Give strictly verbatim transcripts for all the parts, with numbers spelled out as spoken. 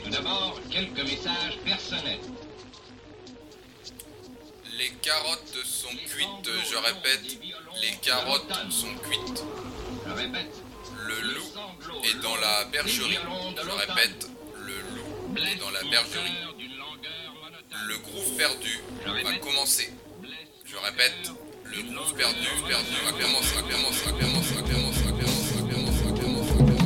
Tout d'abord, quelques messages personnels. Les carottes sont cuites, je répète, les carottes sont cuites. Je répète. Le loup est dans la bergerie, je répète, le loup est dans la bergerie. Le groove perdu va commencer, je répète, le groove perdu, perdu va commencer, va commencer, va commencer, va commencer, va commencer, va commencer, va commencer, va commencer.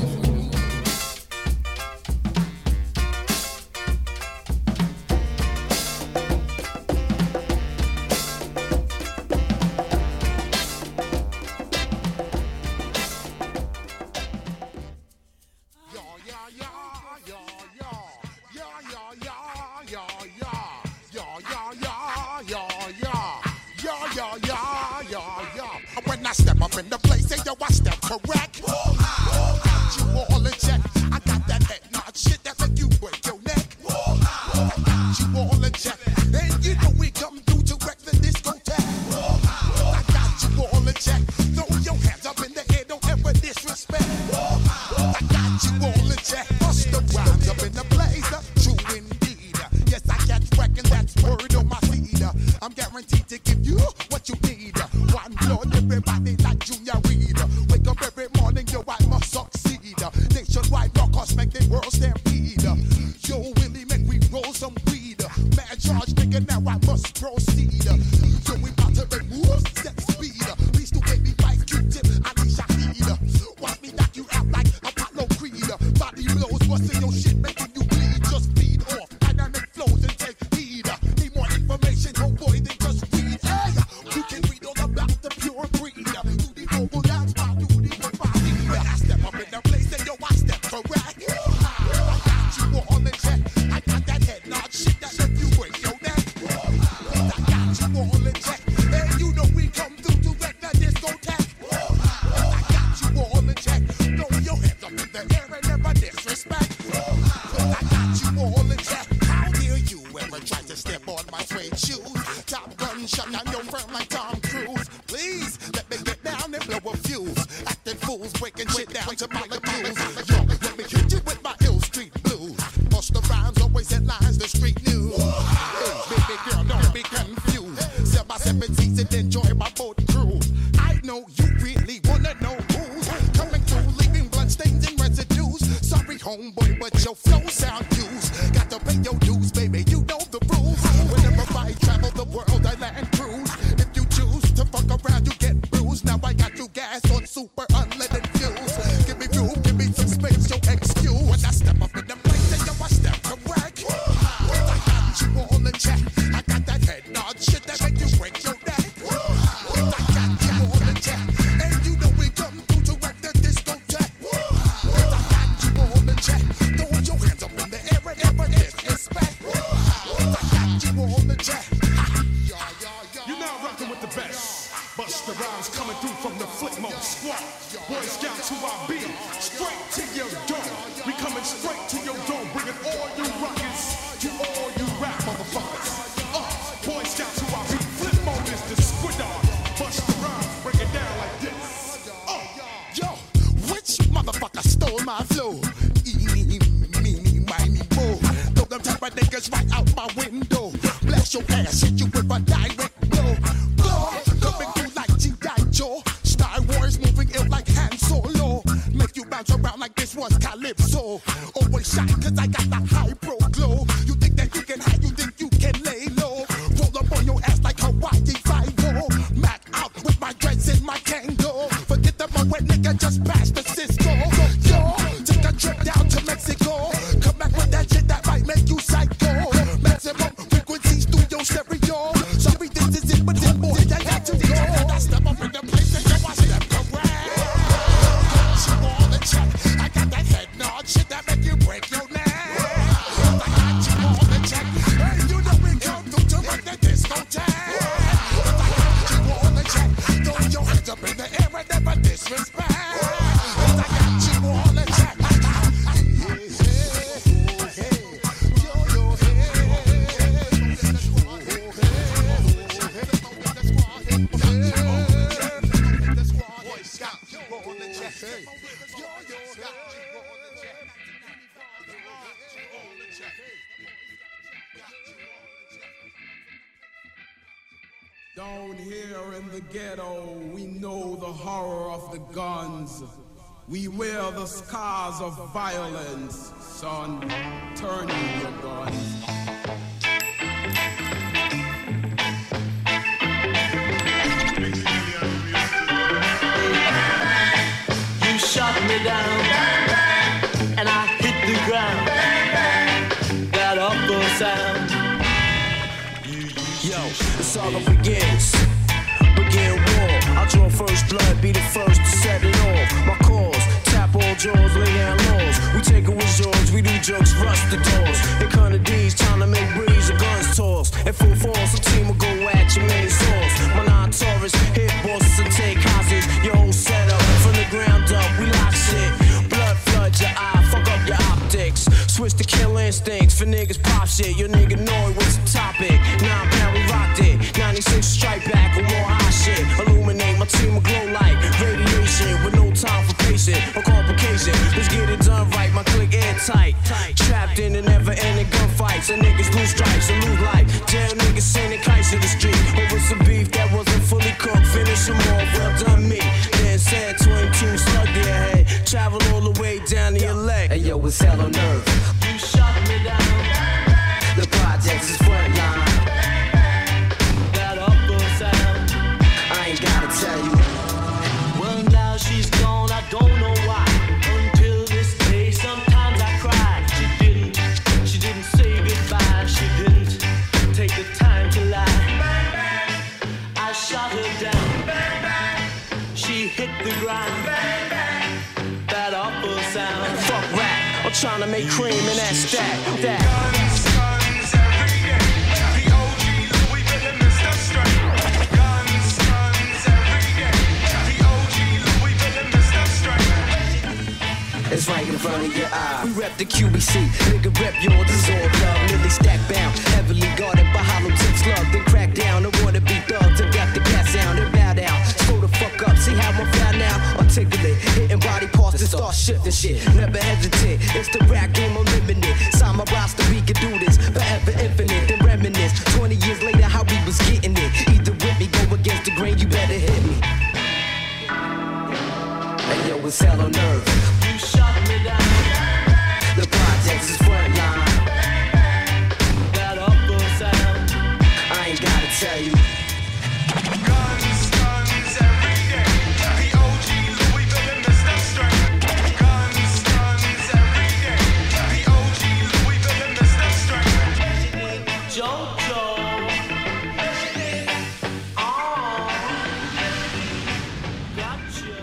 When I step up in the place, say yo, I step correct. Got you all in check. I got that head nod shit that make you break your neck. Got you all in check. And you know we come through to wreck the discotheque. I got you all in check. Throw your hands up in the air, don't ever disrespect. I got you all in check. Bust the rhymes up in the place, true indeed. Yes, I catch wreck and that's word on my feed. I'm guaranteed to give you what you need. One blood, everybody like Junior Reed. Wake up every morning, yo, I must succeed. Nationwide rockers make the world stampede. Yo, Willie, make we roll some weed. Mad charge, nigga, now I must proceed. So we bout to make moves, set speed. Please do baby like Q-tip, Ali Shaheed. Watch me knock you out like Apollo Creed. Body blows, busting your shit, making you bleed. Just feed off dynamic flows and take heed. Need more information, homeboy, than just read. Hey, you can read all about the pure breed. Do the noble dance, I do the good body. When I step up in the place, then yo, I step correct. I got you all in check. I got that head nod shit that make you break your neck. I got you all in check. And you know we come through to wreck the discotheque. I got you all in check. Throw your hands up in the air and never disrespect. I got you all in check. How dare you ever try to step on my suede shoes? Top gun shut down your firm like Tom Cruise. Please let me get down and blow a fuse. Acting fools, breaking shit down to molecules. Yo, let me hit you with my ill street blues. Bust the rhymes, always headlines, the street news. Hey, baby girl, don't be confused. Sell my seven seats and enjoy my boat cruise. I know you really wanna know who's coming through, leaving bloodstains and residues. Sorry, homeboy, but your flow sound used. Got to pay your dues, baby, you know the rules. Whenever I travel the world, I land cruise. If you choose to fuck around, you get bruised. Now I got you gas on super unleaded fuels. Give me room, give me some space, your excuse. When I step up in the place, then yo, I step correct. I got you all in check. I got that head nod shit that make you break your neck. I got you all in check. And you know we come through to wreck the discotheque. I got you all in check. Throw your hands up in the air and never disrespect. I got you all in check. You're now rocking with the best. Busta Rhymes coming through from the Flip Mode Squad. Boy Scouts who I be. Straight to your dome. We coming straight to your dome. Bringing all you rockers to all you rap motherfuckers. Uh, Boy Scouts who I be. Flip Mode is the squidard. Busta Rhymes break it down like this. Uh, yo, which motherfucker stole my flow? Eeny, meeny, miny, mo. Throw them type of niggas right out my window. Blast your ass, hit you with a direct blow. Blow, coming through like G I. Joe. Star Wars moving ill like Han Solo. Make you bounce around like this was Calypso. Always shine cause I got the high pro glow. You think that you can hide, you think you can lay low. Roll up on your ass like Hawaii Five-O. Mac out with my dreads and my Kango. Forget the wet nigga, just pass the Cisco. Yo, take a trip down to Mexico. Come back with that shit that might make you psycho. Maximum frequencies through your stereo. Sorry, this is it, but then boy, I got to go. I step up in the place and yo, I step correct. Got you all in check. I got that head nod shit that make you break your neck. I got you all in check. Hey, you know we come through to wreck the discotheque. I got you all in check. Throw your hands up in the air and never disrespect. I got you all in check. Boy Scout, you all in check. Yo, yo, got you all in check. Down here in the ghetto, we know the horror of the guns. We wear the scars of violence. Son, turn in your guns. You shot me down, and I hit the ground. That awful sound. Yo, the saga begins. Begin war. I draw first blood, be the first to set it off. My cause, tap all jaws, lay down laws. We take it with yours, we do jokes, rust the doors. In Kennedys, trying to make breeze, the guns toss. At full force, a team will go at your main source. My non-Taurus, hit bosses and take hostage. Your whole setup, from the ground up, we lock shit. Blood flood your eye, fuck up your optics. Switch to kill instincts for niggas pop shit. Your nigga know it was the topic. Nine pound, we rocked it. ninety-six strike back with more hot shit. Illuminate, my team will glow like radiation with no time for patient or complication. Let's get it done right, my click airtight. Trapped in the never-ending gunfights, and niggas lose stripes and lose life. Jail niggas sending kites to the street over some beef that wasn't fully cooked. Finish them off, well done me. Then said twenty-two slug their head. Travel all the way down to your leg. Hey yo, it's hell on earth. You shot me down. The projects is frontline. That awful sound. I ain't gotta tell you. Well, now she's gone, I don't know why. Until this day, sometimes I cry. She didn't, she didn't say goodbye. She didn't take the time to lie. I shot her down. She hit the ground. That awful sound. Fuck rap, I'm trying to make cream in that stack. That. Guns, guns every day. The O G Louis Vuitton and Mister Straight. Guns, guns every day. The O G Louis Vuitton and Mister Straight. It's right in front of your eye. We rep the Q B C, nigga rep yours, is all love. Nearly stack bound, heavily guarded by hollow tips love. Then crack down, the wanna be thugs and got the gas sound and bow down. Slow the fuck up, see how I'm fly now? Articulate, hitting body parts and start shifting shit. Never hesitate, it's the rap game unlimited. Sign my roster, we can do this forever infinite. Then reminisce, twenty years later, how we was getting it. Either with me, go against the grain, you better hit me. Hey yo, it's hell on earth. You shot me down. The projects is frontline. That awful sound. I ain't gotta tell you. Guns, guns every day. The O G Louis Vuitton and Mister Straight. Guns, guns every day. The O G Louis Vuitton and Mister Straight. Jojo. Oh. Gotcha.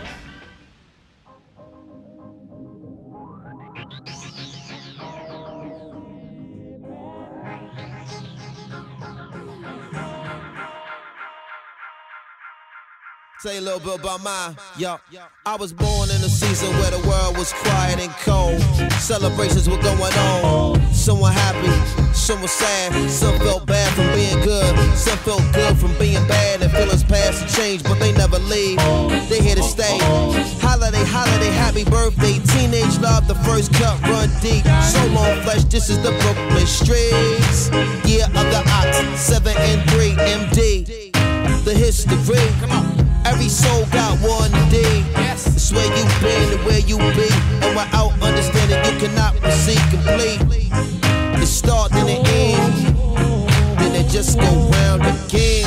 Say a little bit about mine, yo. I was born in a season where the world was quiet and cold. Celebrations were going on. Some were happy, some were sad. Some felt bad from being good. Some felt good from being bad. And feelings past and change, but they never leave. They here to stay. Holiday, holiday, happy birthday. Teenage love, the first cut, run deep. So long flesh, this is the Brooklyn streets. Year of the ox, seven and three, M D. The history. Every soul got one D. It's where you been and where you be. And without understanding, you cannot proceed complete. It start then it end, then it just go round again.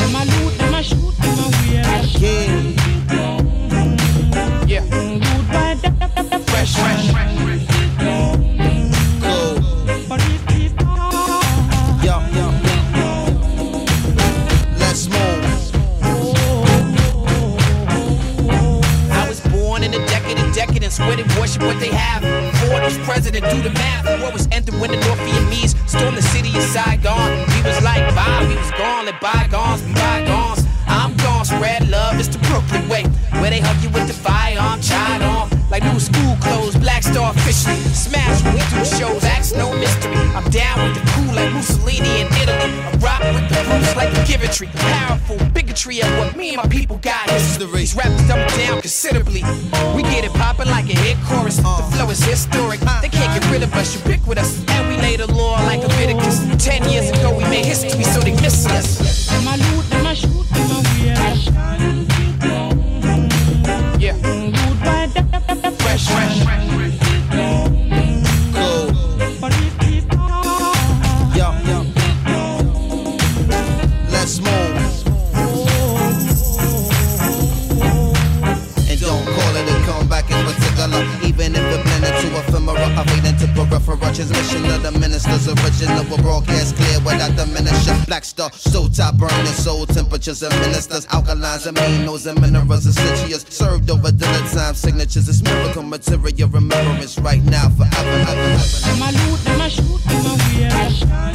Again. Yeah. Fresh, fresh. Cool. Yo, yo. Let's move. In a decade and decadence, where they worship what they have. Ford was president, do the math. War was ended when the North Vietnamese stormed the city of Saigon. He was like, bye, he was gone, let bygones be bygones. I'm gone, spread love, it's the Brooklyn way. Where they hug you with the firearm, child on. Like new school clothes, Black Star fishing. Smash when we do shows, that's no mystery. I'm down with the cool like Mussolini in Italy. I rock with the roots like a Giventry. Powerful bigotry of what me and my people got. These rappers dumb it down considerably. We get it poppin' like a hit chorus. The flow is historic. They can't get rid of us, ubiquitous. And we lay the law like Leviticus. Ten years ago we made history, so they miss us. Them a loot, them a shoot, them a ministers. Original will broadcast clear without diminution. Black star, stove top burning, soul temperatures and ministers. Alkalines, aminos, and minerals, essentials. Served over dinner time signatures. It's miracle material, remembrance right now, forever. Them a loot, them a shoot, them a wear.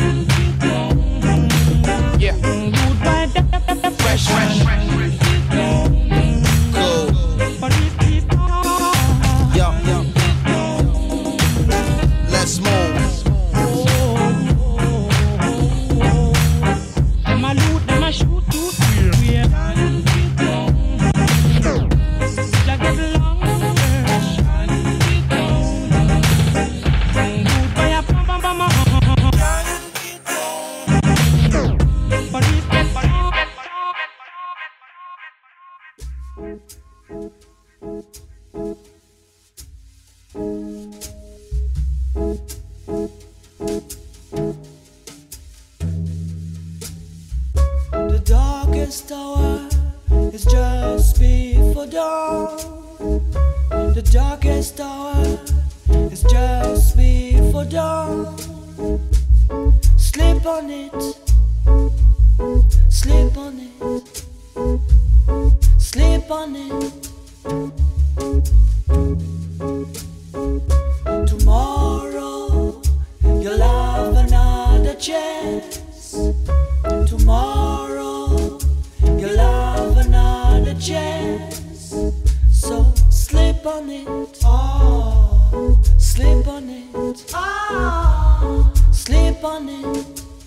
Yeah. Good by the Fresh, fresh, fresh, fresh. Cool. Yo, yo. Let's move. Them a loot, them a shoot, shoot, wear. Like a long version. Good by a bam bam bam. But it get The darkest hour is just before dawn. The darkest hour is just before dawn. Sleep on it, sleep on it, sleep on it. Tomorrow you'll have another chance. Tomorrow you'll have another chance. So sleep on it, oh, sleep on it, ah, sleep on it.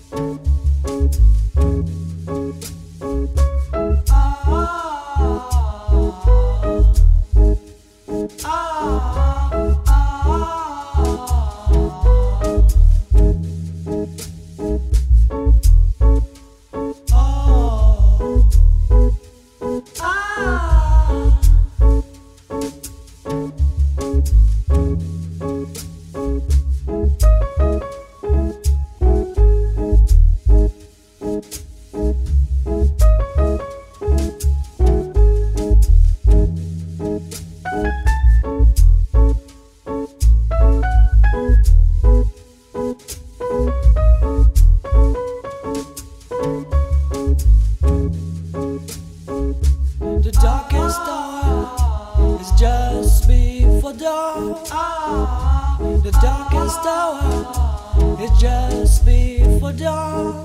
The darkest hour is just before dawn. Ah, the darkest hour is just before dawn.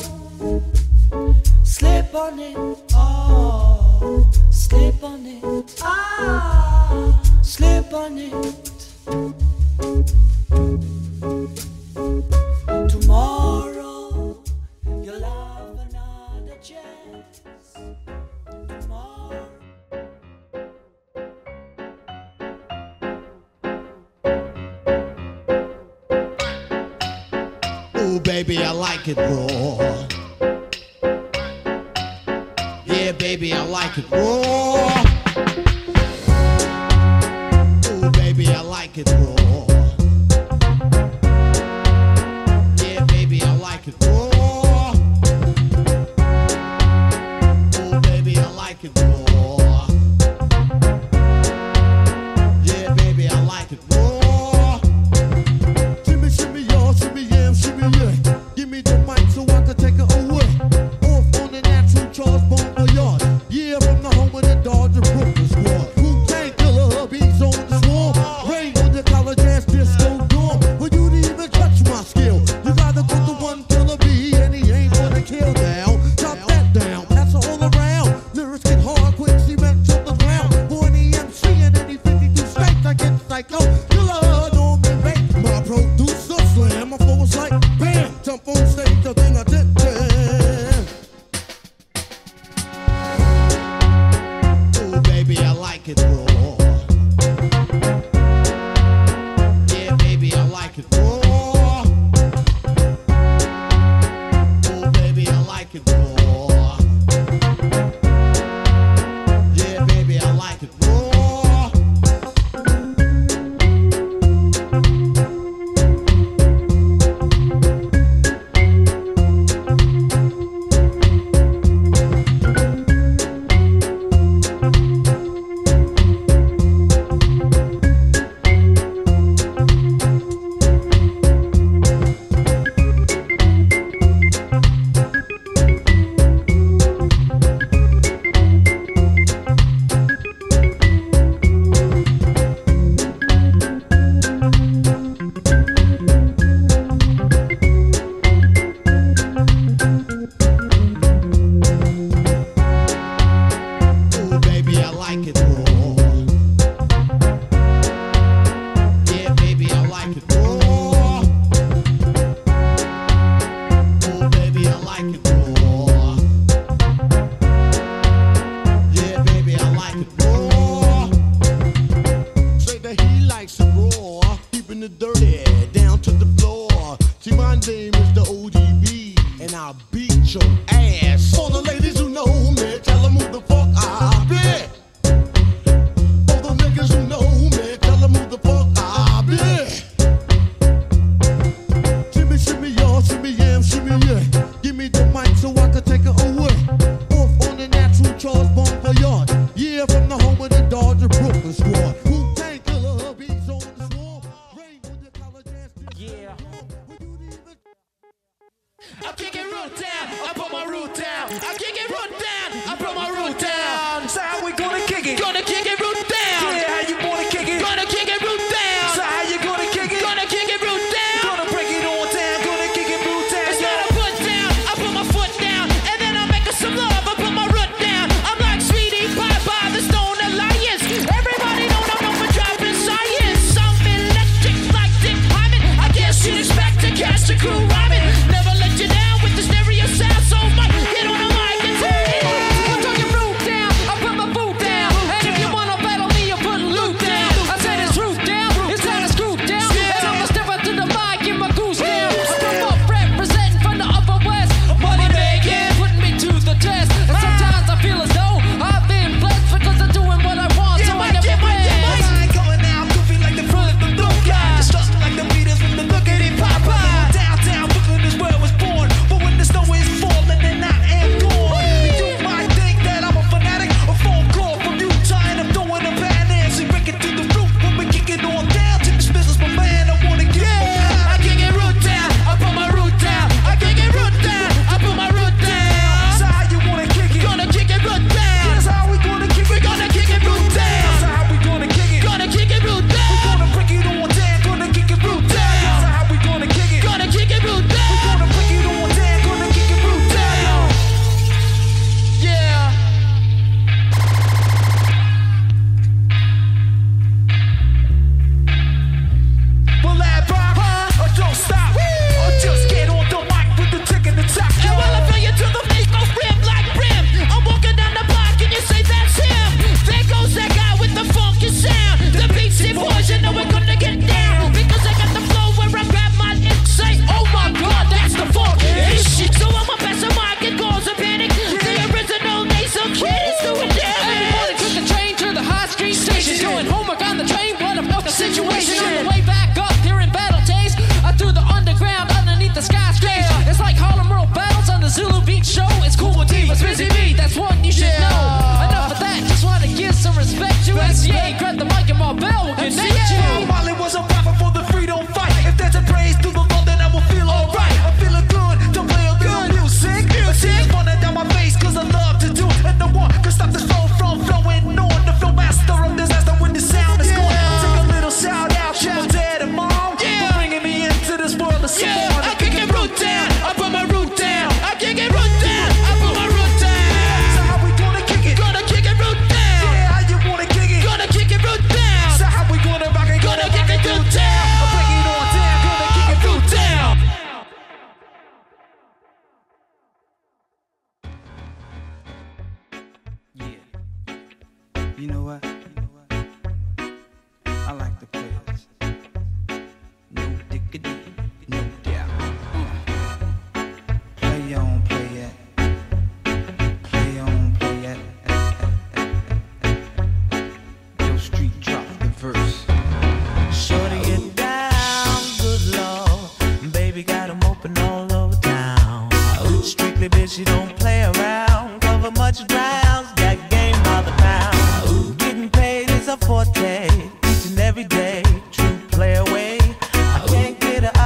Sleep on it, oh, sleep on it, ah, sleep on it. Tomorrow you'll have another chance. Tomorrow. Ooh, baby, I like it raw. Yeah, baby, I like it raw. Ooh, baby, I like it raw. Yeah, baby, I like it raw. Ooh, baby, I like it raw. Yeah, baby, I like it raw. Shimmy, shimmy, y'all, shimmy, yeah, shimmy, yeah. Give me the mic so I can take it away. Off on the natural Charles Bon Voyage. Yeah, from the home of the Dodger. like it raw. Oh, baby, I like it raw. Yeah, baby, I like it raw. Say that he likes it raw, keeping it dirty down to the floor. See, my name is the O D B, and I'll beat your ass. For the ladies who know me, tell them who the fuck I be. For the niggas who know me, tell them who the fuck I be. Shimmy, shimmy, y'all, shimmy, yeah, shimmy, yeah. Give me the mic so I can take it away. Off on the natural Charles Bonfayard. Yeah, from the home of the Dodger Brooklyn squad. Wu-Tang Killer, beats on the swarm. Rain with the college ass. Yeah. I kick it root down, I put my root down. I kick it root down, I put my root down. So how we gonna kick it? Gonna kick it root down. Yeah, how you wanna kick it? Gonna kick it root down. So how you gonna kick it? Gonna kick it root down. Gonna break it on down, gonna kick it root down. It's not a put down, I put my foot down. And then I'm making some love, I put my root down. I'm like Sweetie Pie by the Stone Alliance. Everybody know I'm known for dropping science. Some electric like Dick Hyman. I guess you'd expect to catch the crew rhyming. Never let you down with the stereo sound so much. Get on the mic and turn it on. I'm talking root down, I put my boot down. And if you wanna battle me, you put loot down. I said it's root down, it's time to screw down. And I'ma step up to the mic, get my goose down. I come up representing from the upper west. Money making, putting me to the test. And sometimes I feel as though I've been blessed because I'm doing what I want, so I never win. I ain't going out, goofy like the front of the look guy. Disgusting like the meters when the look at it pop by. Downtown Brooklyn is where I was born. But when the snow is falling and I am gone, you might think that I'm a fanatic. A phone call from Utah and I'm throwing a bad ass. We break it to the roof when we kick it on down. To this business, my man, I wanna get yeah. I kick it root down, I put my root down. I kick it root down, I put my root down. So how you wanna kick it? Gonna kick it root down. That's how we gonna kick it. Gonna kick it root down. That's how we gonna kick it. Gonna kick it root down. We gonna break it on down. Gonna kick it root down. That's how we gonna kick it. Gonna kick it root down. We gonna break it on down. Gonna kick it root down. Yeah. Will that rock? Or don't stop? Or just get on the mic with the tick and the top? And while I feel you to the face, go rim like brim. I'm walking down the block and you say that's him. There goes that guy with the funky sound. The beats and boys, you know we're gonna get down. Because I got the flow where I grab my neck, say, oh my god, that's the funk. Shit. So I'ma pass a mic and cause a panic. The original nasal kid is doing damage. Everybody took the train to the high street station. Doing homework on the train, what a fucking situation. On the way back up here in Battle Taste, I threw the underground underneath the skyscraper. It's like Harlem World battles on the Zulu Beach show. It's cool with Divas, Busy Bee, that's one you should know. Enough of that, just wanna give some respect to S C A. Grab the mic and Marvel will connect you. Molly was a rapper for the freedom fight. If there's a praise to the Lord, then I will feel alright. I'm feeling good, don't play a little music. But tears running down my face, cause I love to do it. And no one can stop this flow from flowing on. The flow master of disaster when the sound is gone. Take a little shout out to my dad and mom for bringing me into this world of someone. I kick it root down, I put my root down. I kick it root down, I put my root down. So how we gonna kick it? Gonna kick it root down. Yeah, how you wanna kick it? Gonna kick it root down. So how we gonna rock it? Gonna kick it root down. I break it on down, gonna kick it root down. You know what? I like the players. No dickity, no doubt. Uh. Play on, play it. Play on, play it. Yo, street drop the verse. Shorty get down, good lord. Baby got 'em open all over town. Strictly bitch, you don't play around. Cover much ground, got game by the pound. Getting paid is a forte, each and every day. True play away. I can't get her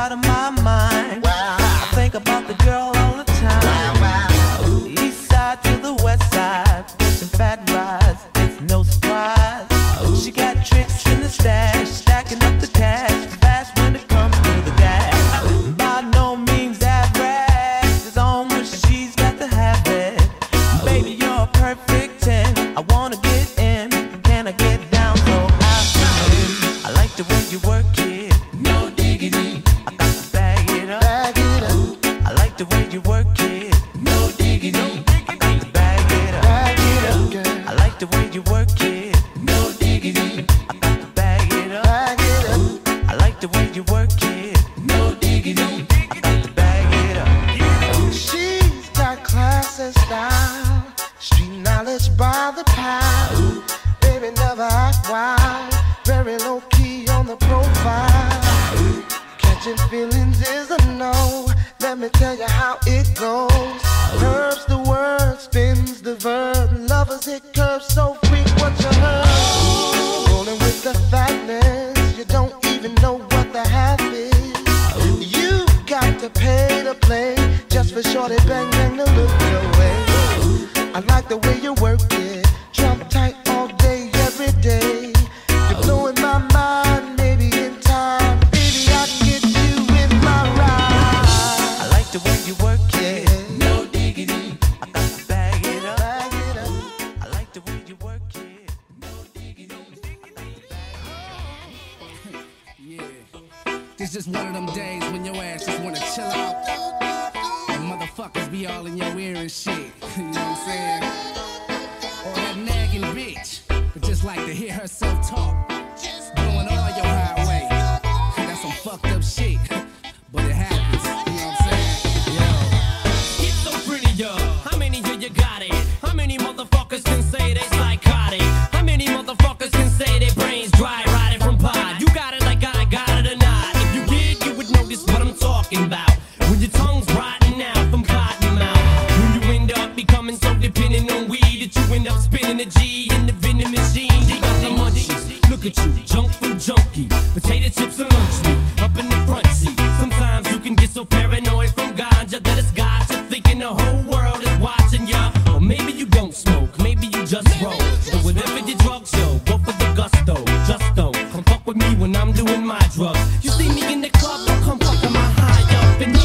work it. No diggity. I got to bag it up. She's got class and style, street knowledge by the pound. Baby never act wild, very low key on the profile. Catching feelings is a no. Let me tell you how it goes. Curves the word, spins the verb. Lovers it curves so freak what you heard. Rolling with the fatness, you don't even know what the half is. You got to pay to play just for shorty bang bang to look your way. I like the way you work it, drop tight all day, every day. You're blowing my mind, maybe in time, baby I can get you in my ride. I like the way you work it. No diggity. I got to bag it up. Bag it up. I like the way you work it. No diggity. Yeah. It's just one of them days when your ass just wanna chill out. And motherfuckers be all in your ear and shit. You know what I'm saying? Or that nagging bitch, but just like to hear herself talk. Blowing all your highway. That's some fucked up shit. But it happens. You know what I'm saying? Yo. It's so pretty, yo. How many here you got it? How many motherfuckers can say they psychotic? How many motherfuckers can say their brains dry riding from pod? You got it like I got it or not. If you did, you would notice what I'm talking about. When your tongue's rotting out from cotton mouth. When you end up becoming so dependent on weed that you end up spinning a G in the vending machine. They got the money. Look at you, junk food junkie. Potato chips and lunch meat up in the front seat. Sometimes you can get so paranoid from ganja that it's got you thinking the whole world is watching ya. Or maybe you don't smoke, maybe you just roll. But whatever your drugs show, go for the gusto. Just don't come fuck with me when I'm doing my drugs. You see me in the club, don't come fuck with my high up and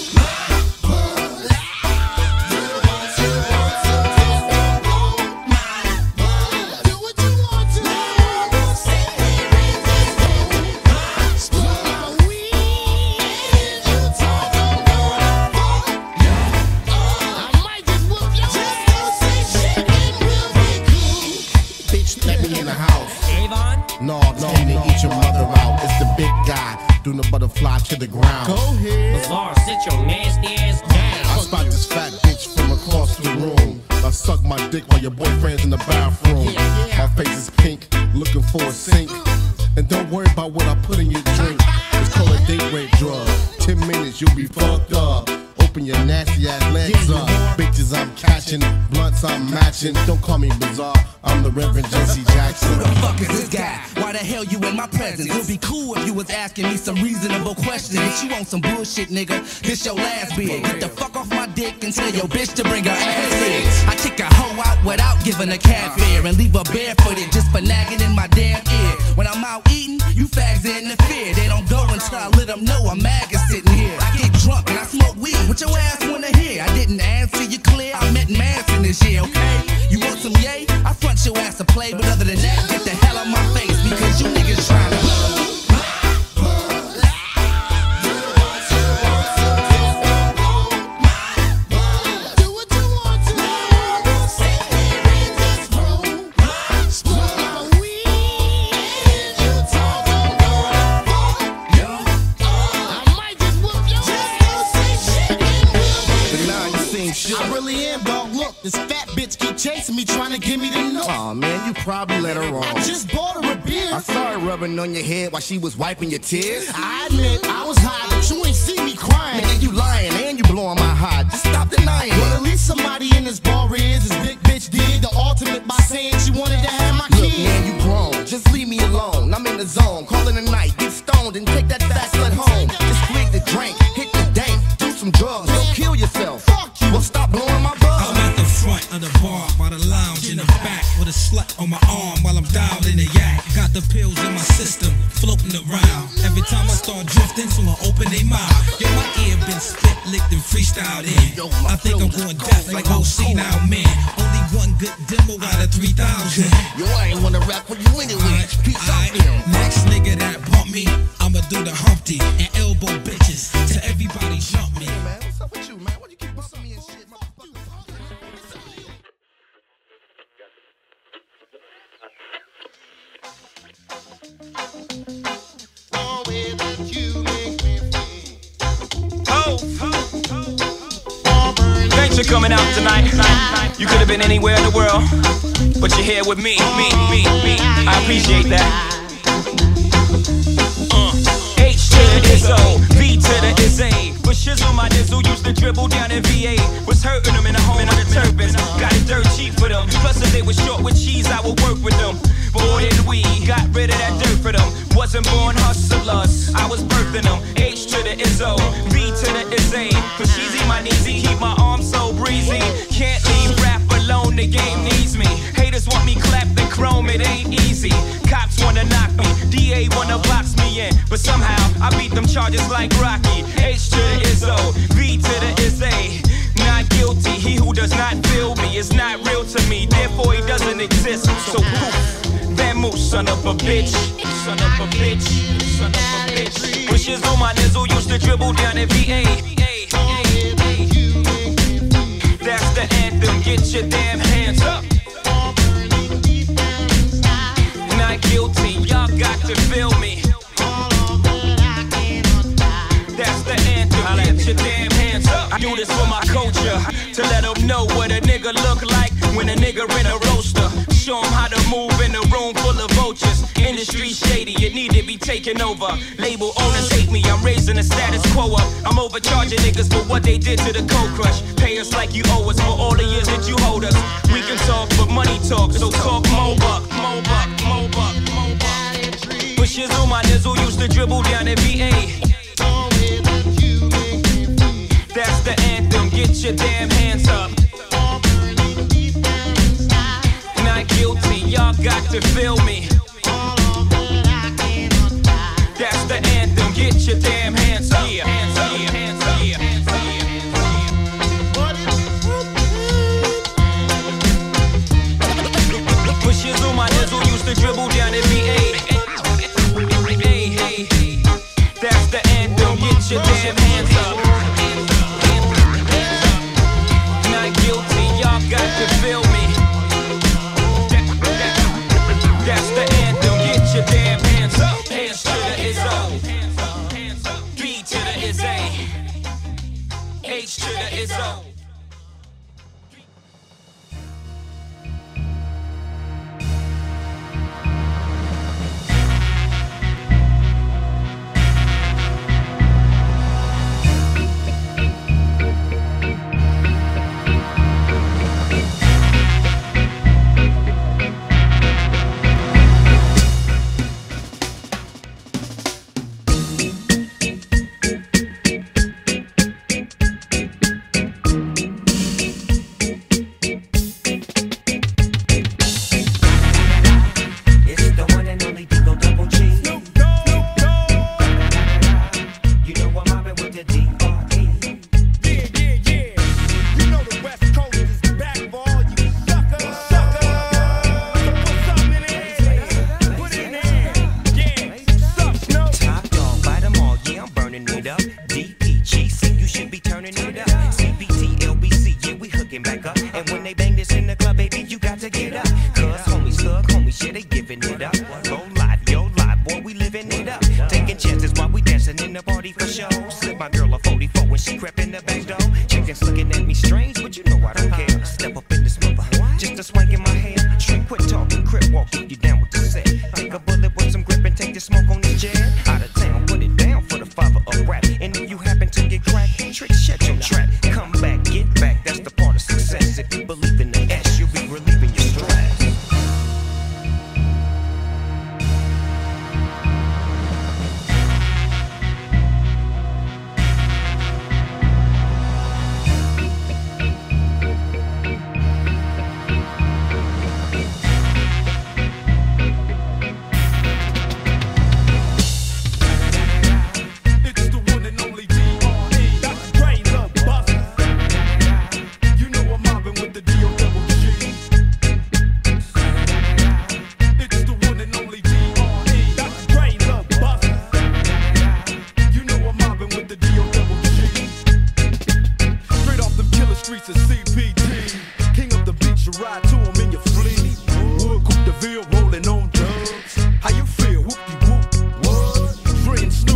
No, no, no, eat your mother out. It's the big guy, doing the butterfly to the ground. Go ahead. Bizarre, sit your nasty ass down. I spot this fat bitch from across the room. I suck my dick while your boyfriend's in the bathroom. Yeah, yeah. My face is pink, looking for a sink. And don't worry about what I put in your drink. It's called a date rape drug. Ten minutes, you'll be fucked up. Open your nasty ass legs up. Bitches I'm catching, blunts I'm matching. Don't call me bizarre, I'm the Reverend Jesse Jackson. Who the fuck is this guy? Why the hell you in my presence? It would be cool if you was asking me some reasonable questions. If you want some bullshit, nigga, this your last bid. Get the fuck off my dick and tell your bitch to bring her ass in. I kick a hoe out without giving a cat fare and leave her barefooted just for nagging in my damn ear. When I'm out eating, you fags interfere. They don't go until I let them know I'm maggot sitting here. I get drunk and I smoke weed. What your ass wanna hear? I didn't answer you clear. I met Manson this year, okay? You want some yay? I front your ass to play, but other than that, get the hell out my face because you niggas trying to. I really am, dog. Look, this fat bitch keep chasing me, trying to give me the note. Aw, man, you probably let her wrong. I just bought her a beer. I saw her rubbing on your head while she was wiping your tears. I admit, I was high, but you ain't see me crying. Man, you lying and you blowing my high. Just stop denying it. Well, at least somebody in this bar is. This big bitch did the ultimate by saying she wanted to have my Look, kid. man, you grown. Just leave me alone. I'm in the zone. Call it a night. Get stoned and take that fat slut home. Just swig the drink, hit the dank, do some drugs. Don't kill yourself. Fuck you. Well, stop blowing my buzz. I'm at the front of the bar by the lounge in the back with a slut on my arm while I'm dialed in the yak. Got the pills in my system floating around. Every time I start drifting, someone open their mouth. Yo, my ear been spit, licked, and freestyled in. I think I'm going deaf like O C now, man. Only one good demo out of three thousand. Yo, I ain't wanna rap for you anyway. Peace out, them. Next nigga that bump me, I'ma do the Humpty and elbow bitches till everybody jump me. Hey, man, what's up with you, man? Why you keep bumping me and shit? Always with you. appreciate you coming out tonight. You could have been anywhere in the world, but you're here with me, me, me, me. I appreciate that. Uh, H to the Izzo, V to the Izzy. But Shizzle, my nizzle, used to dribble down in V A. Was hurting them in the home under turbans. Got it dirt cheap for them. Plus if they was short with cheese, I would work with them. Boy, did we got rid of that dirt for them. Wasn't born hustlers, I was birthing them. H to the Izzo, V to the Izzy. Cause she's my kneesy, keep my arms so breezy. Can't leave rap alone, the game needs me. Haters want me clapped and chrome, it ain't easy. Cops wanna knock me, D A wanna box me in. But somehow, I beat them charges like Rocky. H to the Izzo, V to the Izzy. Not guilty, he who does not feel me is not real to me. Therefore he doesn't exist, so poof. Van Moose, son of a bitch, son of a bitch, son of a bitch. Wishes on my nizzle used to dribble down in V A. That's the anthem, get your damn hands up. Not guilty, y'all got to feel me. That's the anthem, get your damn hands up. I do this for my culture, to let them know what a nigga look like when a nigga in a roaster. Show them how to move in a room full of vultures. Industry shady, it need to be taken over. Label owners hate me, I'm raising the status quo up. I'm overcharging niggas for what they did to the Cold Crush. Pay us like you owe us for all the years that you hold us. We can talk, but money talk, so talk more buck, more buck, more buck, more buck. But Shizzle, my nizzle, used to dribble down in V A. That's the anthem, get your damn hands up. Not guilty, y'all got to feel me. That's the anthem, get your damn hands up. Yeah, hands up, yeah, hands up, yeah, hands up, yeah, hands up. Pushes on my nizzle used to dribble down in V A. That's the anthem, get your damn hands up. Not guilty, y'all got to feel me. That's the anthem, get your damn hands up. Hands to the Izzo, B to the Izzy, H to the Izzo.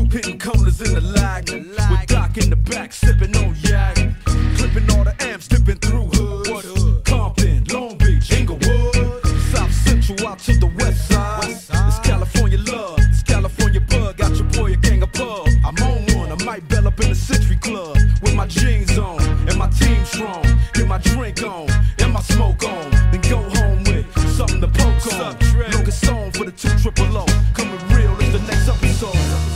in the back, sipping on yak. Clipping all the amps, dipping up in the Century Club with my jeans on and my team strong. Get my drink on and my smoke on. Then go home with something to poke on. Longest song for the two triple O. Coming real is the next episode.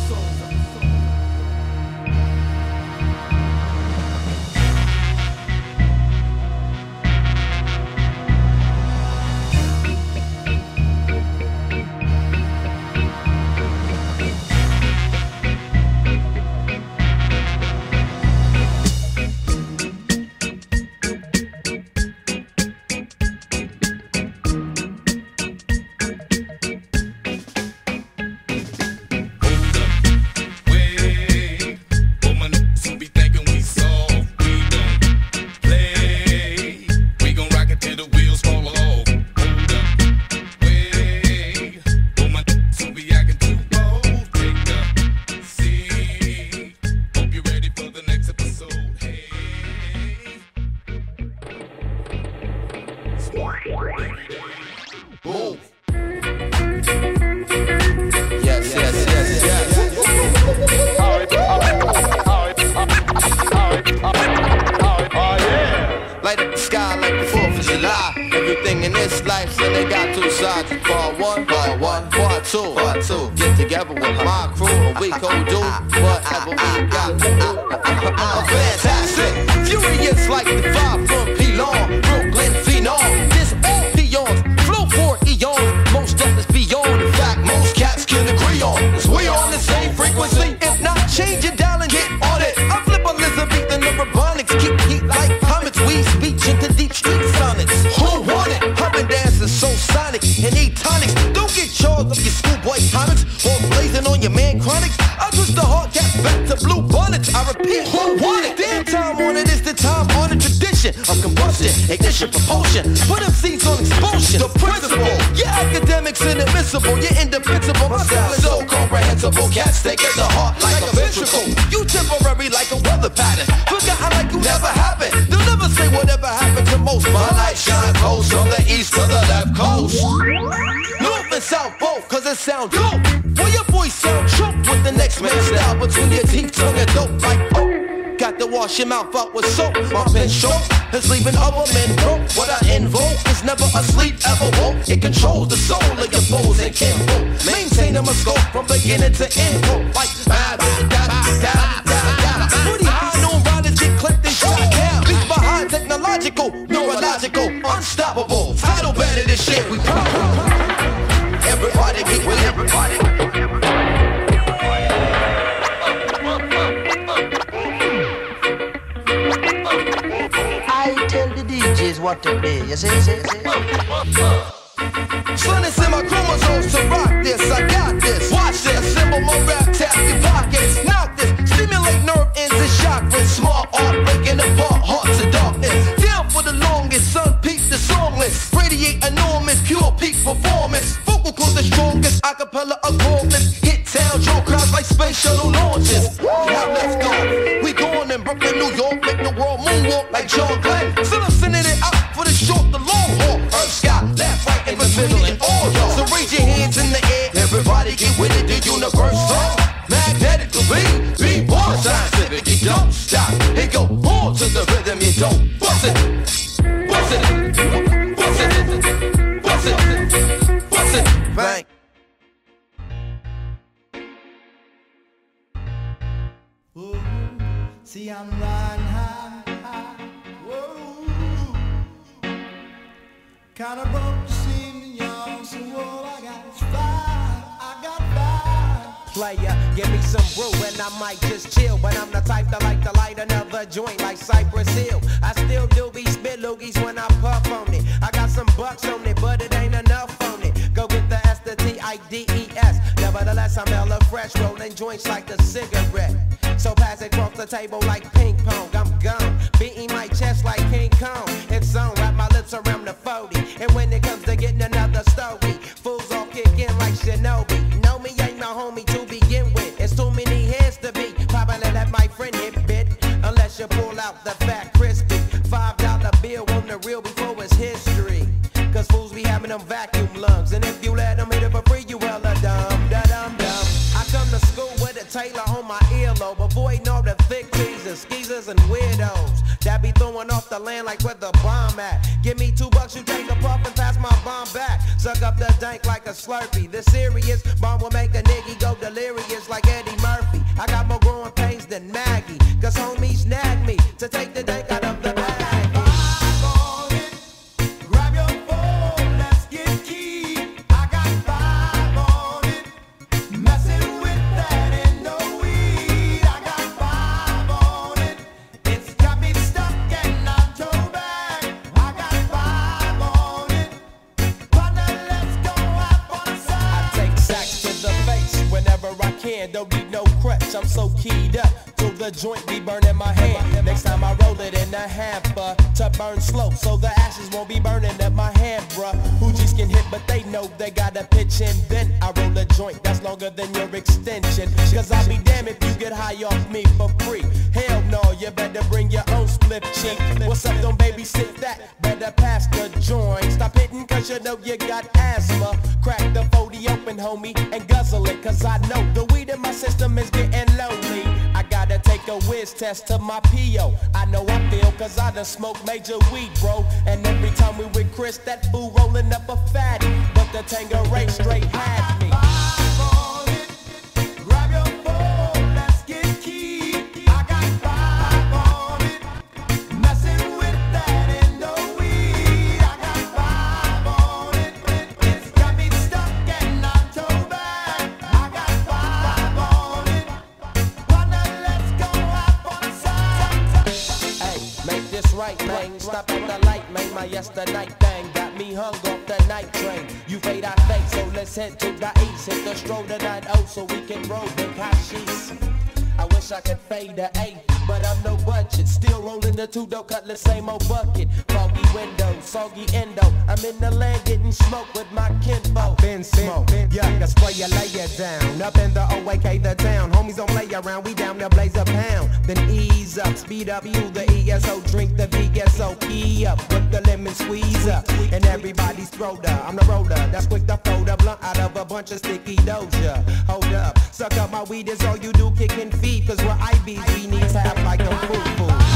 Wash your mouth out with soap. My pen short is leaving other men broke. What I invoke is never asleep, ever woke. It controls the soul of your foes and kinfolk. Maintain a scope from beginning to end. Quote like da da da da da da. Pretty high noon riders get clipped and shot down. Beats behind technological, neurological, unstoppable. Title better this shit we pop. Everybody get with everybody. What to be, you see, see, see. Son, it's in my chromosomes to rock this. I got this. Watch this. Assemble my rap, tap your pockets. Knock this. Stimulate nerve ends and chakras. Small art breaking apart hearts of darkness. Down for the longest. Sun peak the songless. Radiate enormous. Pure peak performance. Vocal cords the strongest. Acapella a chordless. Hit town, draw crowds like space shuttle launches. Now let's go. We going in Brooklyn, New York. Make the world moonwalk like John Glenn. Still I'm sending it out for the short, the long haul. Earth, sky, left, right, in the middle, and all y'all. So raise your hands in the air. Everybody get with it. The universe song. Magnetically, be born scientific. You don't stop. It go on to the rhythm. You don't bust it. Bust it. Bust it. Bust it. Bust it. Bang. Ooh, see, I'm riding high, high. Whoa. Kinda broke to see me, y'all. So all I got is fire. I got fire. Player, give me some brew and I might just chill. But I'm the type that like to light another joint like Cypress Hill. I still do be spit loogies when I puff on it. I got some bucks on it, but it ain't enough on it. Go get the S, the T, I, D, E, S. Nevertheless, I'm hella fresh, rolling joints like a cigarette. So pass it across the table like ping pong. I'm gone, beating my chest like King Kong. It's on, wrap my lips around the forty. And when it comes to getting another story, fools all kick in like Shinobi. Know me ain't my homie to begin with. It's too many hands to be popping and let my friend hit bit. Unless you pull out the fat crispy five dollar bill on the real before it's history. Cause fools be having them vacuum lungs. And if you let them hit it for free, you hella dumb, da dum dum. I come to school with a Taylor on my earlobe. avoiding all the thick teasers, skeezers, and weirdos that be throwing off the land like where the bomb at. Give me two bucks, you take a puff and pass my bomb back. Suck up the dank like a Slurpee. The serious bomb will make a nigga go delirious like Eddie Murphy. I got more growing pains than Maggie, cause homies nag me to take the dank out of the bag. Don't need no crutch, I'm so keyed up till the joint be burning my hand. Next time I roll it in a hamper to burn slow, so the ashes won't be burning at my hand, bruh. Hoogies can hit, but they know they gotta pitch in. Then I roll a joint that's longer than your extension, cause I'll be damned if you get high off me for free. Hell no, you better bring your own split cheek. What's up, don't babysit that, better pass the joint. Stop hitting cause you know you got asthma. Crack the forty open, homie, and guzzle it, cause I know the weed in my system is getting lonely. I gotta take a whiz test to my P O. I know I feel cause I done smoked major weed, bro. And every time we with Chris, that fool rolling up a fatty. But the Tangeray straight had me. Right, man, stop at the light, man. My yesterday thing got me hung off the night train. You fade, I fake, so let's head to the east. Hit the stroll tonight, oh, so we can roll the hashish. I wish I could fade the eight, but I'm no budget. Still rolling the two dough cutlass, same old bucket. Foggy window, soggy endo. I'm in the land getting smoked with my kinfolk. Been smoke, yeah, I spray you, lay it down. Up in the O A K, the town. Homies don't play around, we down there blaze a pound. Then ease up, speed up, you the E S O, drink the V S O, key up, with the lemon squeeze up. And everybody's throwed up, I'm the roller, that's quick to fold a blunt out of a bunch of sticky doja. Hold up, suck up my weed is all you do, kicking feet, cause we're I Bs, we need to have like a food, food, food.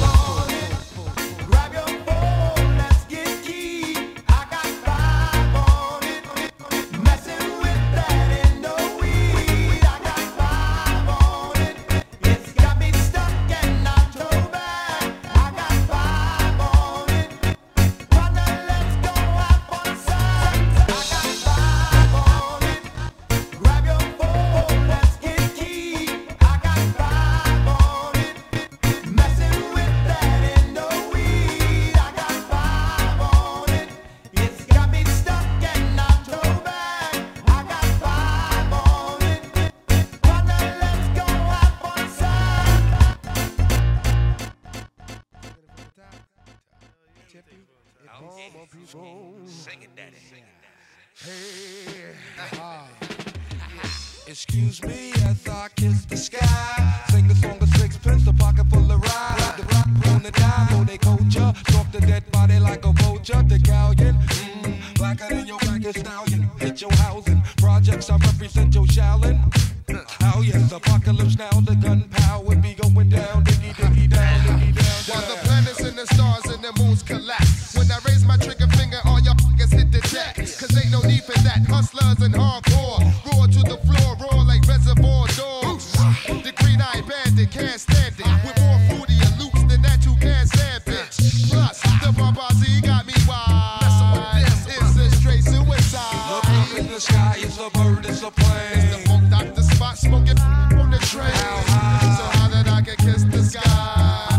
Excuse me as I kiss the sky. Sing a song of sixpence, a pocket full of rye. The rock on the dime, oh they culture. Stalk the dead body like a vulture. The galleon, mmm, blacker than your ragged stallion. Hit your housing, projects I represent your shallon. Oh yes, apocalypse now, the gunpowder be going down, diggy diggy down, diggy down. While the planets and the stars and the moons collapse. When I raise my trigger finger, all y'all f***ers hit the jack. Cause ain't no need for that. Hustlers and hardcore. Roar to the floor, roar like reservoir dogs. The green-eyed bandit can't stand it. With more fruity and loops than that you can't stand, bitch. Plus, the Bombazi got me wild. It's a straight suicide. Look up in the sky, it's a bird, it's a plane. It's the funk doctor spot smoking on the train. So how did I get kiss the sky?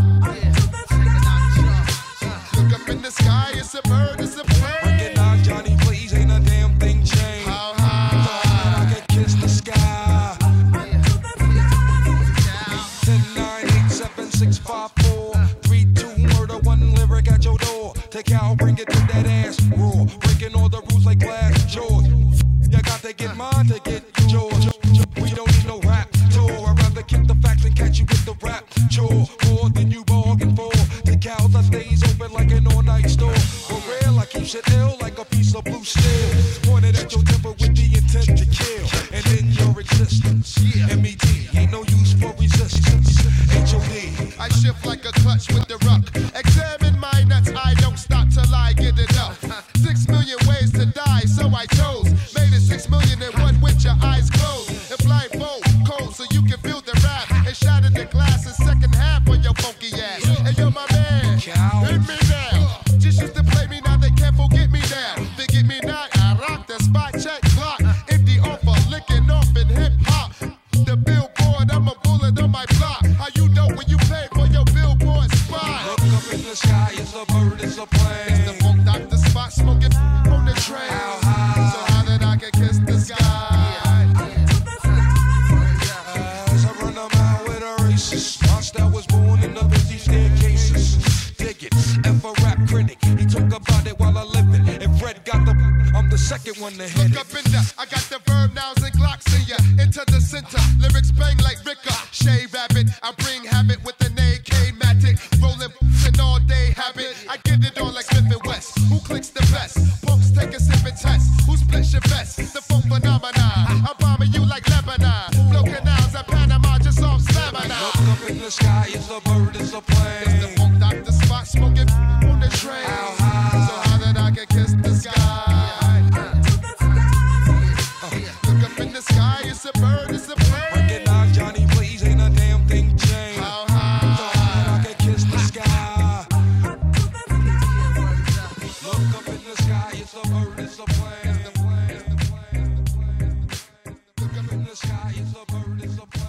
Look up in the sky, it's a bird, it's a plane. Bring it on, Johnny, please, ain't a damn thing changed. How high? So how did I get kiss the sky? ten, nine, eight, seven, six, five, four, three, two, murder, one lyric at your door. Take out, bring it to that ass raw. Breaking all the rules like glass jaws. You got to get mine to get yours. We don't need no rap tour. I'd rather keep the facts and catch you with the rap chore. More than you bargained for. The cows I stays open like an all-night store. For real, I keep shit ill like a piece of blue steel. Pointed at your temper with the intent to kill. And in your existence, M E T ain't no use for resistance. touch with the ruck. Examine my nuts, I don't stop till I get enough. Six million ways to die, so I chose. Made it six million and one with your eyes closed. And blindfold, cold, so you can feel the rap. And shatter the glass in second half on your funky ass. And you're my man, hit me now. Just used to play me, now they can't forget me now. Forget me not, I rock the spot, check clock. Empty offer, licking off in hip hop. The billboard, I'm a bullet on my block. How you know when you pay for your billboard spot? Look up in the sky, it's a bird, it's a plane. It's the funk doctor spot, smoking on the train. How high? So how did I get kiss the sky? As I run a mile with a racist. Monster that was born in the busy staircases. Dig it, F a rap critic. He talk about it while I live it. If Red got the, I'm the second one to hit it. Look up in there, I got the verb nouns and glocks in ya. Into the center, lyrics bang like Ricker. Shay Rabbit, I bring habit with an A K Matic. Rolling an all day habit. I get it on like Smith and West. Who clicks the best? Punks take a sip and test. Who splits your vest? The funk phenomenon. I'm bombing you like Lebanon. Blow canals at Panama, just off stamina. Look up in the sky, it's a bird, it's a plane. It's the funk doctor spot, smoking on the train. How high? So how did I get kiss the sky? Look up in the sky, it's a bird, it's a plane. Recognize Johnny, please, ain't a damn thing changed. How high? So high I can kiss the sky. Look up in the sky, it's a bird, it's a plane. Look up in the sky, it's a bird, it's a plane.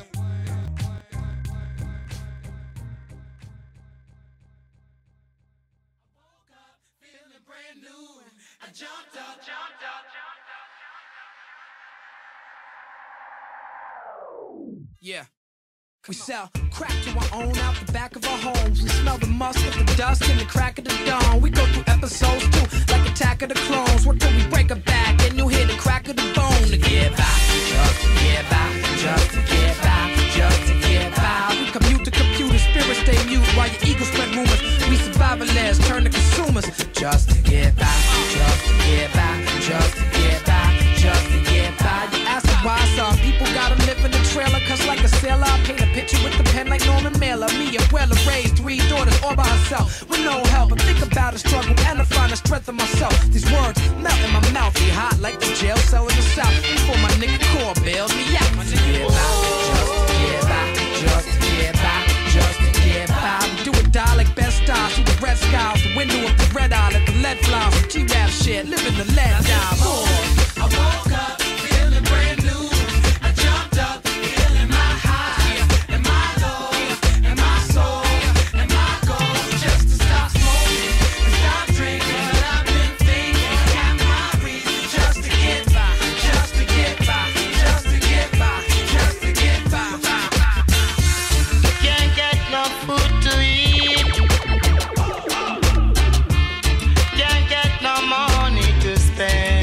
I jumped up, jumped up, Yeah. We sell crack to our own out the back of our homes. We smell the musk of the dust and the crack of the dawn. We go through episodes too, like Attack of the Clones. Work till we break a back, and you hear the crack of the bone. To get by, just to get by, just to get by, just to get by. We commute to computer, spirits stay mute while your ego spread rumors. We survivalists turn to consumers. Just to get by, just to get by, just to get by, just to get by. You ask me why some people gotta live in the trailer, cause like a sailor, I paint a picture with the pen like Norman Mailer. Me and Weller raised three daughters all by herself with no help. I think about the struggle and I find the strength in myself. These words melt in my mouth, they hot like the jail cell in the south. Before my nigga Core bailed me out. Just to get by, just to get by, just to get by, just to get by. We do it die like best style through the red skies, the window of the red eye, let the lead fly. Some G-rap shit, living the lead dive. I woke up feeling brand new. I jumped up feeling my high and my low and my soul and my goal. Just to stop smoking and stop drinking. But I've been thinking at my reason just to get by, just to get by, just to get by, just to get by. Can't get no food to eat. Can't get no money to spend.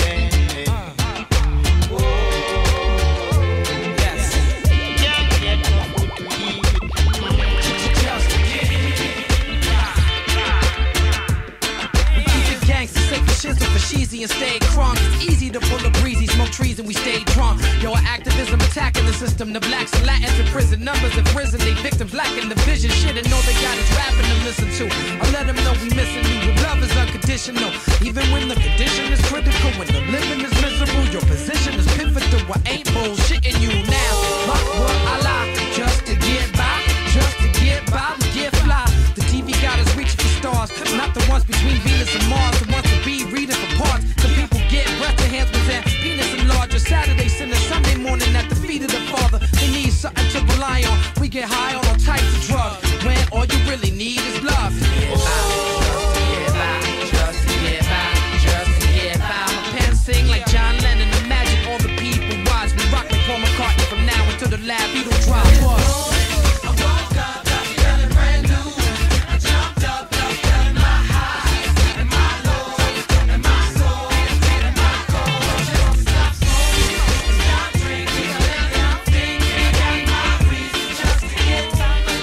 Sheezy and stay crunk. It's easy to pull a breezy, smoke trees and we stay drunk. Yo, activism attacking the system. The blacks and Latins in prison. Numbers have risen, they victims lacking the vision. Shit, and know they got us rapping to listen to. I let them know we missing you. Your love is unconditional. Even when the condition is critical, when the living is miserable, your position is pivotal. I ain't bullshitting you now. Fuck what I lie, just to get by, just to get by, we get fly. The T V got us reaching for stars, not the ones between Venus and Mars, the ones to be reading for parts. Some people get breath enhancements and penis enlarger. Saturday, Sunday, Sunday morning at the feet of the Father. They need something to rely on. We get high on all types of drugs when all you really need is love. To get by, just to get by, just to get by, just to get by. My pen sing like John Lennon. Imagine all the people watch me rock like Paul McCartney from now until the lab beetle drop. I woke up feeling brand new. I jumped up feeling my high and my low and my soul and my goal. Just to stop smoking and stop drinking. But I'm thinking at my reason just to get by,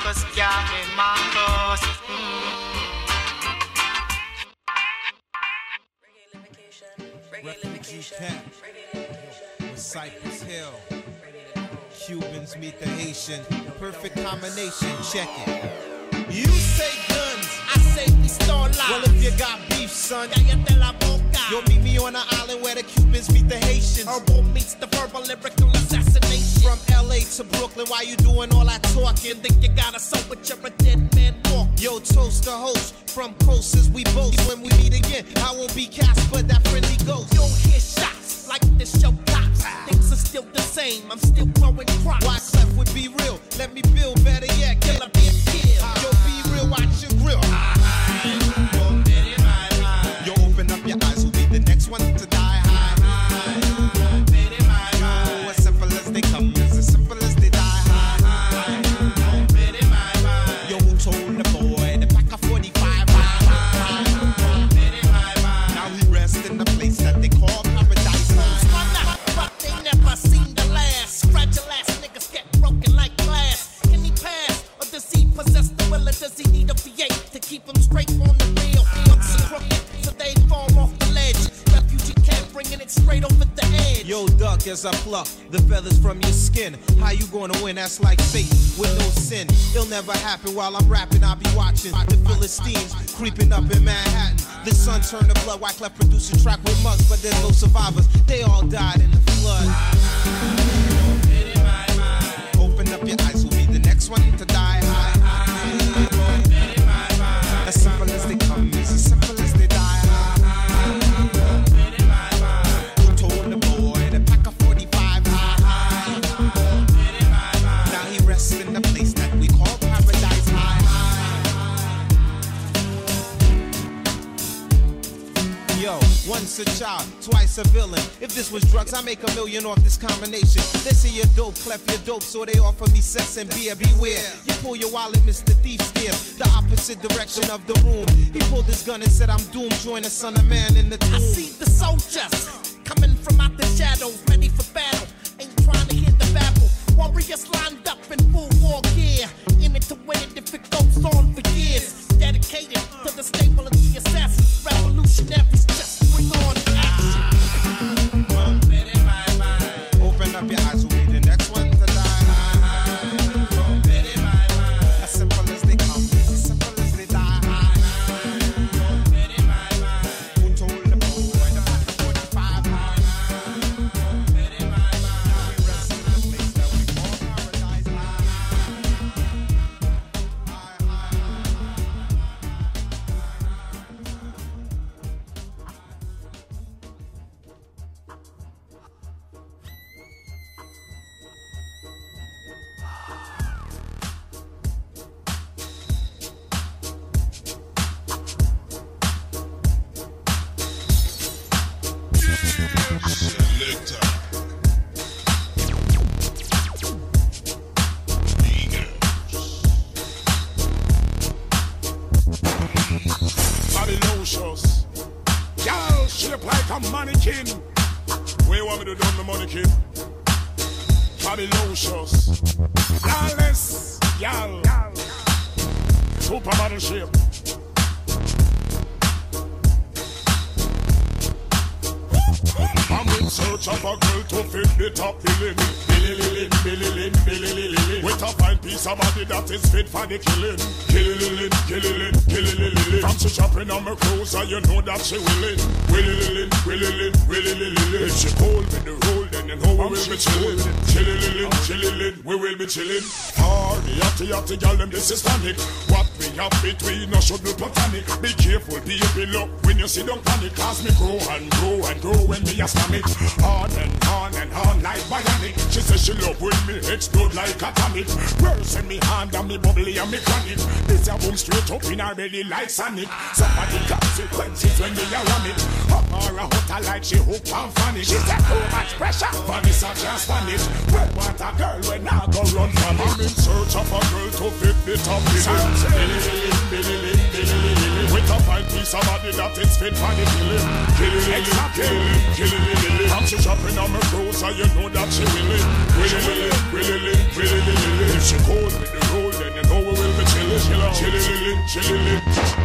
Cause girl in my house. Refugee camp with Cypress Hill. Cubans meet the Haitian. Perfect combination, check it. You say guns, I say pistola. Well, if you got beef, son, cállate la boca. You'll meet me on an island where the Cubans meet the Haitians. Herbal meets the verbal lyrical assassination. From L A to Brooklyn, why you doing all that talking? Think you got a soul, but you're a dead man walk. Yo, toast the host. From coast as we boast. When we meet again, I won't be cast, but that friendly ghost. You'll hear shots like the show cops. Things are still the same, I'm still growing crops. Why Clef would be real? Let me build better yet. Kill a bit kill. Yo, be real, watch your grill. Yo, open up your eyes, who'll be the next one to die? Oh, as simple as they come, it's as simple as they die. Yo, who told the boy the pack of forty-five? Now he rests in the place that they call paradise. But they never seen the last. Fragile ass niggas get broken like glass. Can he pass, or does he possess the will, or does he need a V eight to keep him straight on the rail? Looks are crooked, so they fall off the ledge. Refugee camp bringing it straight over the edge. Yo, duck, as I pluck the feathers from your skin. How you gonna win? That's like fate with no sin. It'll never happen while I'm rapping. I'll be watching the Philistines creeping up in Manhattan. The sun turned to blood. Wyclef produced a track with mugs, but there's no survivors. They all died in the flood. Open up your eyes, who'll be the next one to die? As simple as they come, it's as simple as they die. Who told the boy the pack of forty-five? Now he rests in the place that we call paradise high. Yo, once a child, twice a villain. If this was drugs, I make a million off this combination. They say you're dope, Clef, you're dope, so they offer me sex and beer. Beware, you pull your wallet, Mister Thief steer the opposite direction of the room. He pulled his gun and said, I'm doomed. Join the son of man in the tomb. I see the soldiers coming from out the shadows, ready for battle. Ain't trying to hear the babble. Warriors lined up in full war gear, in it to win it if it goes on for years. Dedicated to the staple of the assassins. Revolutionaries, just bring on action. Open up your eyes, who'll be the next one to die? As simple as they come, as simple as they die. Who told the boy the pack of forty-five? We rest in the place that we call paradise. Fabulous. Y'all shape like a mannequin. Where you want me to do the mannequin? Fabulous. Flawless. Y'all. Supermodel shape. I'm in search of a girl to fit the top billing. Billy lilin, billy lilin, billy lilin. With a fine piece of body that is fit for the killing. Killy lilin, killy lilin, killy lilin. From she shopping on my cruiser, you know that she willing. Willy lilin, willy lilin, willy lilin. If she cold with the roll, then you know we will be chilling. Chilly lilin, chilly lilin, we will be chilling. Party, yachty, yachty, y'all, them this is panic. What we have between us should be platonic. Be careful, people, look when you see don't panic. Cause me grow and grow and grow when me a stomach. On and on and on like bionic. She says she love when me explode like atomic. Worse in me hand and me bubbly and me chronic. This a boom straight up in her belly like Sonic. Somebody consequences when me a ram it. Up or a hotter like she hook and funny. She said too much pressure. Vanessa can't stand it. Well, what a girl when I go run from it. I'm in search of a girl to fit the top billing. Billy, billy, billy, billy, billy. With a fine piece of body that is fit for the killing. Killing, killing, killing, killing. I'm she shopping on my cruiser, you know that she willing. Willing, willing, willing, willing, willing. If she cold with the roll, then you know we will Chillin', chillin'.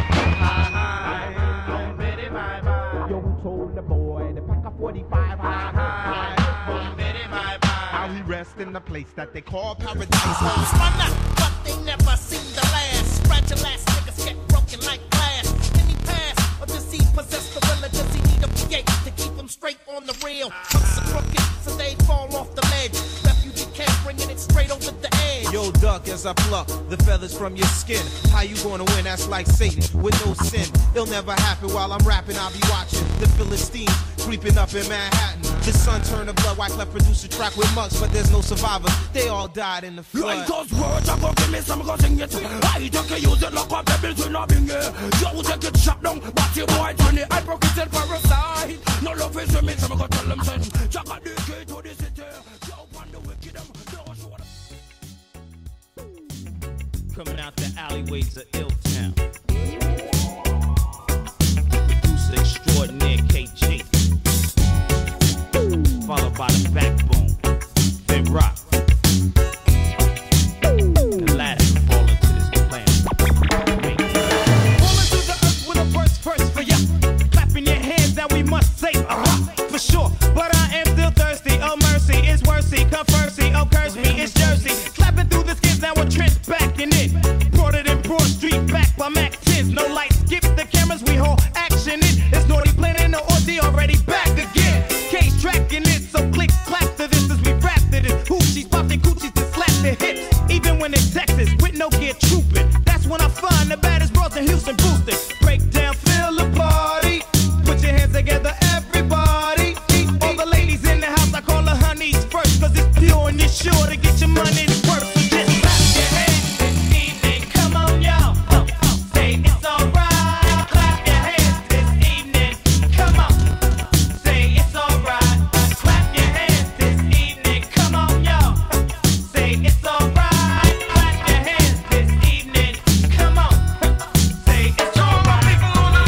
Yo, who told the boy to pack a forty-five high high? How he rest in the place that they call paradise. Hoes run out, but they never seem to last. Fragile ass niggas get broken like glass. Can he pass or does he possess the will? Or does he need a P A to keep him straight on the rail? Hooks are crooked, so they fall off the ledge. Refugee camp bringing it straight over the edge. Yo, duck, as I pluck the feathers from your skin. How you gonna win? That's like Satan with no sin. It'll never happen while I'm rapping. I'll be watching the Philistines creeping up in Manhattan. The sun turned to blood. Wyclef produced a track with mugs, but there's no survivors. They all died in the flood. Like those words, I go give me some, go sing it. I take a use it like a pebbles in a bingy. Yo, take it chop down, but you boy turn it. I broke it in parasite. No love is me, so I go tell them, son. Jack a D K to the city. Yo, on the wicked, them. Coming out the alleyways of Ill-Town. Producer extraordinaire K G. Followed by the backbone, then rock. The last to fall into this plan. Fall into the earth with a verse first for ya. Clapping your hands, now we must say, uh-huh, for sure. But I am still thirsty, oh mercy, it's worthy, come firstly, oh curse me, it's Jersey. Clapping through the skins, now we're Trent backing it. Brought it in Broad Street, back by Mac tens. No lights, skip the cameras, we hold action in. It's naughty planning the ordeal, already back again. Case tracking it, so click, clap to this as we rap to this. Hoochies, popping coochies to slap the hips. Even when it's Texas, with no gear trooping. That's when I find the baddest bros in Houston boosting. Break down, feel the party. Put your hands together, everybody. All the ladies in the house, I call her honeys first. Cause it's pure and you're sure to get your money's worth. So just clap your hands this evening. Come on, y'all. Oh, oh, say it's alright. Clap your hands this evening. Come on. Say it's alright. Clap your hands this evening. Come on, y'all. Say it's alright. Clap your hands this evening. Come on. Say it's alright.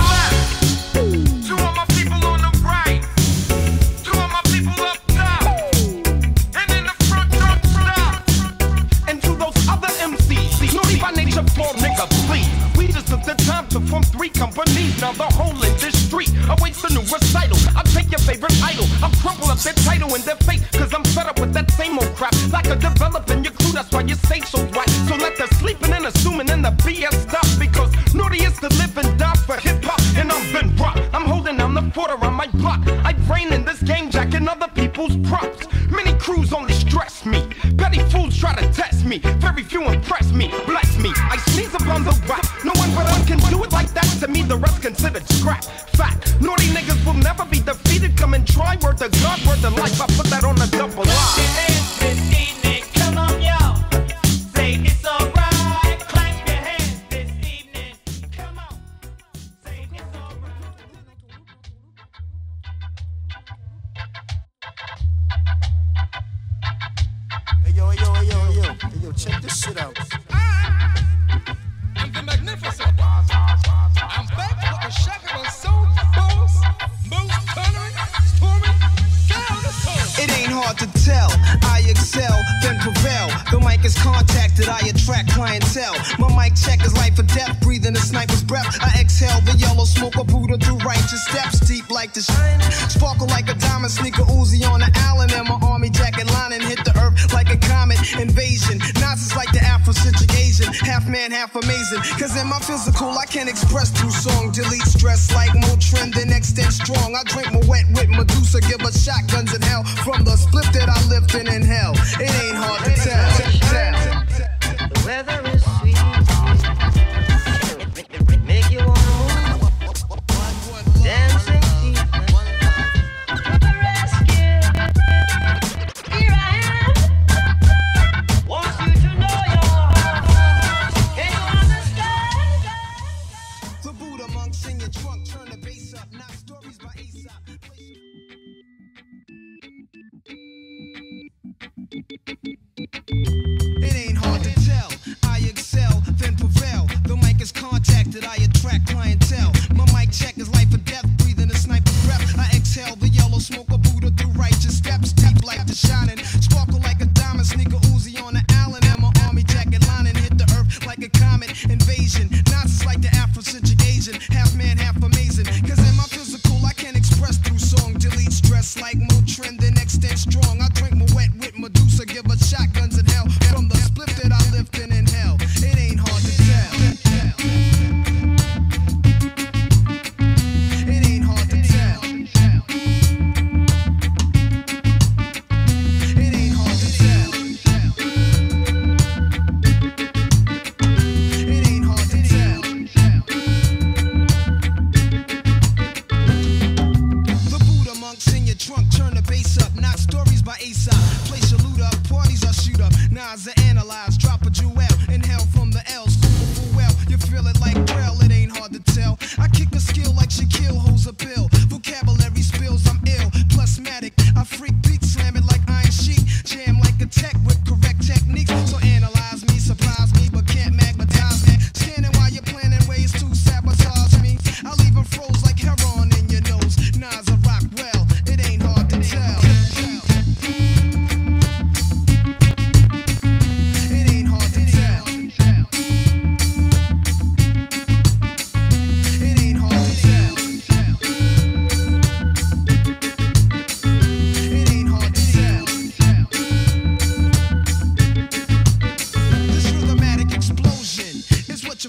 Two of my people on the right, two of my people up top, and in the front, front, stop. And to those other M Cs, naughty by nature, form nigga, please. We just took the time to form three companies. Now the whole industry awaits a new recital. I'll take your favorite idol, I'll crumple up their title and their fate. Cause I'm fed up with that same old crap. Like a developing your clue, that's why you say so right. So let the sleeping and assuming and the B S stop. Because naughty is to live and die for hip hop. And I'm Ben Rock, I'm holding down the fort around my block. I reign in this game, jacking other people's props. Many crews only stress me. Petty fools try to test me. Very few impress me. Bless me. I sneeze upon the rap. No one but I can do it like that. To me, the rest considered scrap. Fact. Naughty niggas will never be defeated. Come and try. Word to God, word to life. I put that on a double line. This evening, come on, y'all. Say it's alright. Clap your hands this evening. Come on. Say it's alright. Hey yo, hey yo, hey yo, hey yo, hey yo, check this shit out. I'm the magnificent. I'm back with a shaker of soul boss, most tolerant, stormy, down the soul. It ain't hard to tell. I excel, then prevail. The mic is contacted, I attract clientele. My mic check is life or death, breathing a sniper's breath. I exhale the yellow smoke of Buddha through righteous steps, deep like the shine. Sparkle like a diamond, sneaker Uzi on the Allen, and my army jacket lining hit the earth like a comet invasion. Nazis like the Afrocentric Asian, half man, half amazing. Cause in my physical, I can express through song. Delete stress like Motrin, then extend strong. I drink my wet with Medusa, give us shotguns in hell. From the split that I lived in in hell, it ain't hard to tell. The weather is sweet, make you wanna move, dancing feet, rescue. Here I am, want you to know your heart. Can you understand? The Buddha monks in your trunk, turn the bass up, knock stories by Aesop. It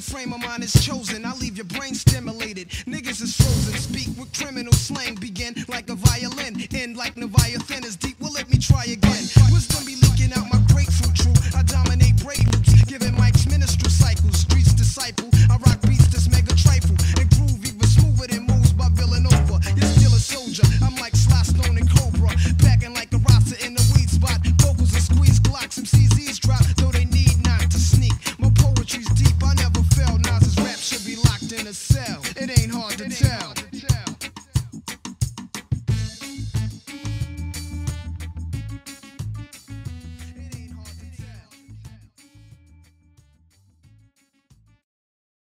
frame of mind is chosen.